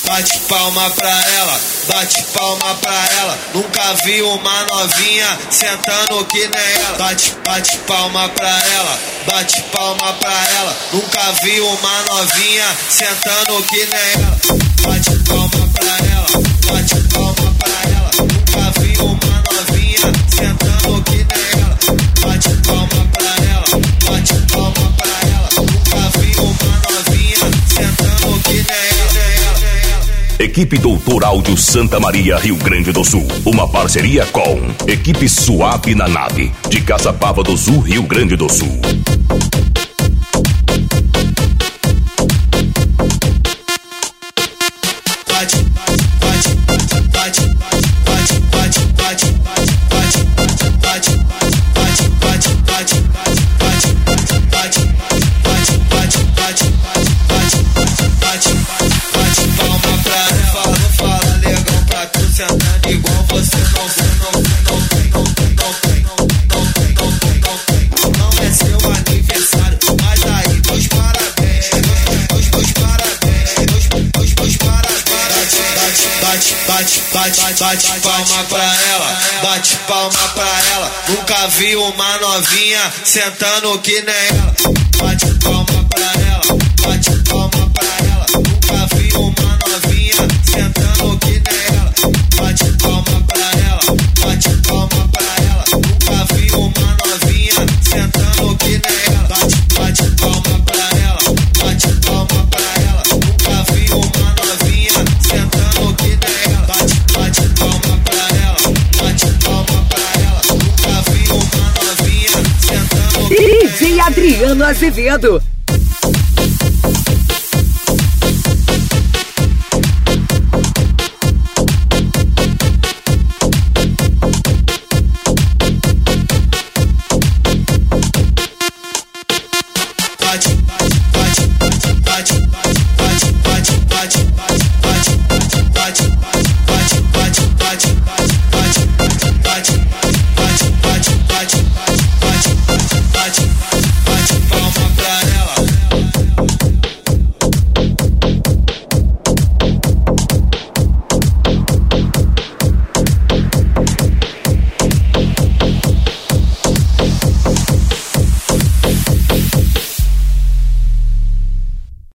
bate palma pra ela, bate palma pra ela. Nunca vi uma novinha sentando que nem ela. Bate palma pra ela, bate palma pra ela. Nunca vi uma novinha sentando que nem ela. Bate palma pra ela, bate palma pra ela. Nunca vi uma novinha sentando que nem ela. Bate palma pra ela, bate palma pra ela. Nunca vi uma novinha sentando que nem ela. Equipe Doutor Áudio Santa Maria, Rio Grande do Sul. Uma parceria com Equipe Suave na Nave, de Caçapava do Sul, Rio Grande do Sul. Igual você não é seu aniversário, mas aí dois parabéns, dois parabéns. Bate palma pra ela, bate palma pra ela. Nunca vi uma novinha sentando que nem ela. Bate palma pra ela, bate palma pra ela. Nunca vi uma novinha sentando que nem ela. Bate palma pra ela, bate palma pra ela. Nunca vi uma novinha sentando que nem ela. Bate palma pra ela, bate palma pra ela. Nunca vi uma novinha sentando que nem ela. Bate palma pra ela, bate palma pra ela. Nunca vi uma novinha sentando que nem ela. DJ Adriano Azevedo.